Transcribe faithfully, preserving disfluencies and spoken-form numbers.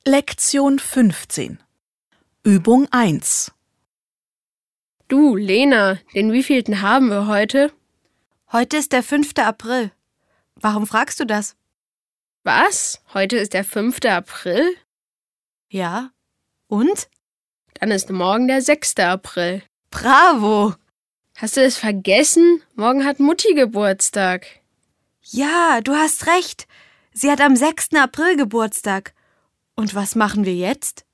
Lektion fünfzehn. Übung eins. Du, Lena, den wievielten haben wir heute? Heute ist der fünfte April. Warum fragst du das? Was? Heute ist der fünfte April? Ja. Und? Dann ist morgen der sechste April. Bravo! Hast du es vergessen? Morgen hat Mutti Geburtstag. Ja, du hast recht. Sie hat am sechsten April Geburtstag. Und was machen wir jetzt?